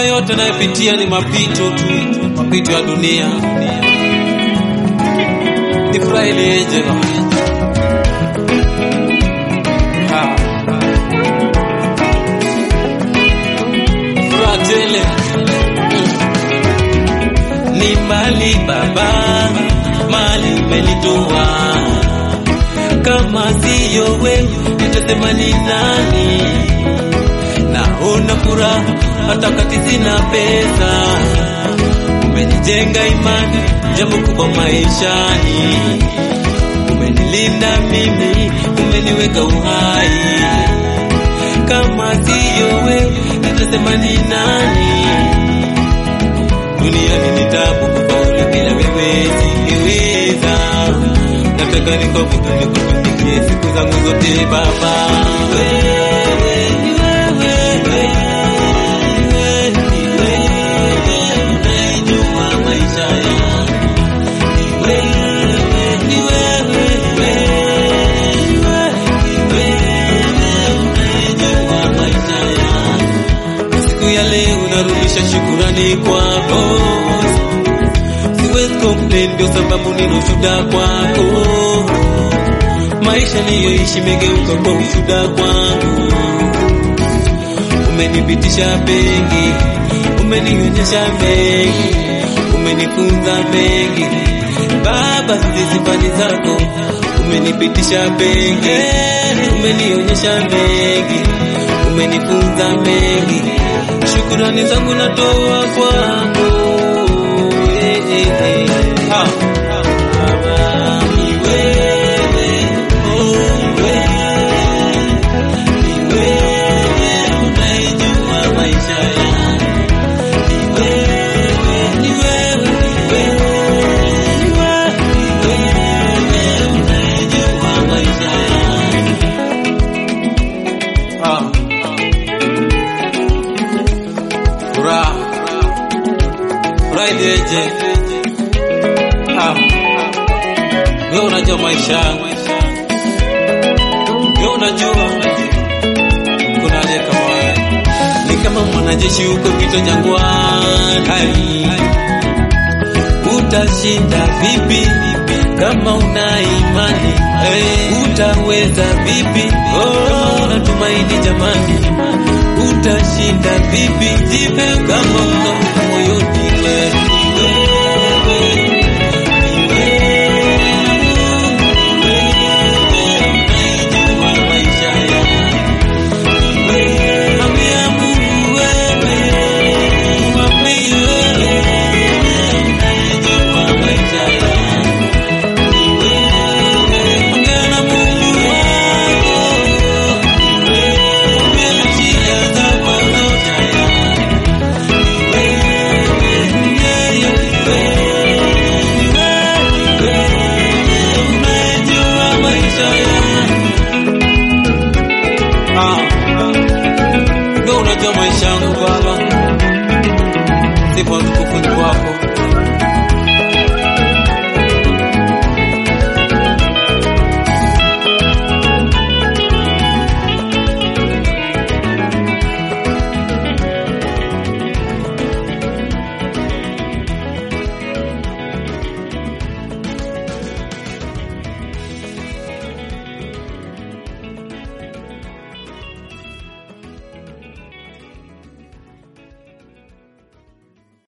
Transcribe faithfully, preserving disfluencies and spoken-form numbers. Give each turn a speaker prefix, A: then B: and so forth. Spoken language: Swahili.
A: Haya yote nayopitia ni mapito tu, mapito ya dunia. Ni Friday jela. Ha. Fratele. Ni mali baba, mali umenitoa. Kama siyo wewe, nitasema ni nani? Naona furaha hata kati sina pesa. Umenijenga imani, jambo kubwa maishani. Umenilinda mimi, umeniweka uhai. Kama siyo wewe, nitasema ni nani? Dunia ni tabu, kufaulu bila wewe singeweza. Nataka nikuabudu, nikutumikie siku zangu zote baba. Wewe ni wewe, wewe ni wewe, unajua maisha yangu. Ni wewe, ni wewe, wewe ni wewe, unajua maisha yangu. Siku ya leo narudisha shukrani kwako. Siwezi complain, ndio sababu nina ushuhuda kwako. Maisha niliyoishi megeuka kwa ushuhuda kwangu. Umenipitisha mengi, umenionyesha mengi, umenifunza mengi baba, sifani zako. Umenipitisha mengi, umenionyesha mengi, umenifunza mengi. Shukrani zangu natoa kwako. Eh, eh, eh. Ha. Baba, ni wewe, oh wewe, ni wewe, unajua maisha yangu. Ni wewe, ni wewe, ni wewe, ni wewe, unajua maisha yangu. Ha. Furaha, Friday je. Ah, wewe unajua maisha yangu. Wewe unajua kuna aje kama wewe. Ni kama mwanajeshi huko vita jangwani. Utashinda vipi kama una imani? Hey, utaweza vipi kama una tumaini jamani? Utashinda vipi jipe kama una moyoni wewe. Ndio unajua maisha yangu baba. Sifa tukufu kwako.